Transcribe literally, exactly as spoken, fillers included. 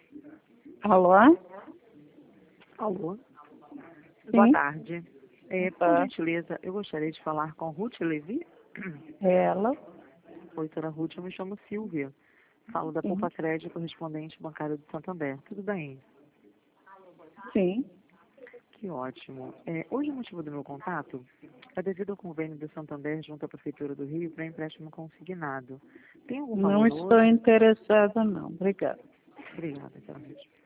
Alô? Alô? Sim. Boa tarde. É, por Tá. gentileza, eu gostaria de falar com Ruth Levi. Ela? Oi, doutora Ruth, eu me chamo Silvia. Falo da Sim. Poupa Crédito Correspondente Bancário de Santander. Tudo bem? Sim. Que ótimo. É, hoje o motivo do meu contato é devido ao convênio do Santander junto à Prefeitura do Rio para empréstimo consignado. Tem algum Não valor estou hoje? interessada, não. Obrigada. Obrigada, doutora Ruth.